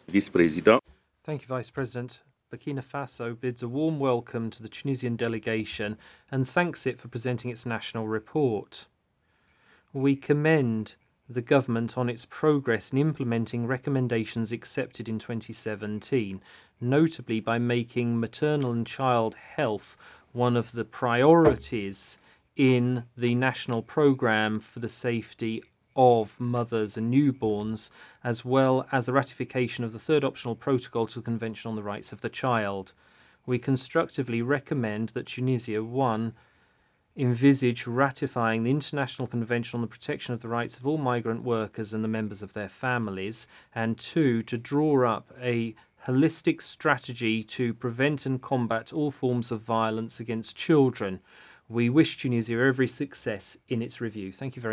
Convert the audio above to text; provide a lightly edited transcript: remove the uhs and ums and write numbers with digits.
Vice-Président. Thank you, Vice President. Burkina Faso bids a warm welcome to the Tunisian delegation and thanks it for presenting its national report. We commend the government on its progress in implementing recommendations accepted in 2017, notably by making maternal and child health one of the priorities in the national programme for the safety of mothers and newborns, as well as the ratification of the third optional protocol to the Convention on the Rights of the Child. We constructively recommend that Tunisia 1 envisage ratifying the International Convention on the Protection of the Rights of all Migrant Workers and the members of their families, and 2 to draw up a holistic strategy to prevent and combat all forms of violence against children. We wish Tunisia every success in its review. Thank you very much.